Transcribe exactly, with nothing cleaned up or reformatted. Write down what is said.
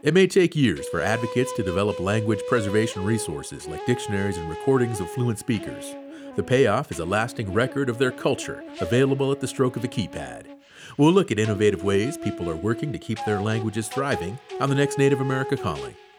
It may take years for advocates to develop language preservation resources like dictionaries and recordings of fluent speakers. The payoff is a lasting record of their culture, available at the stroke of a keypad. We'll look at innovative ways people are working to keep their languages thriving on the next Native America Calling.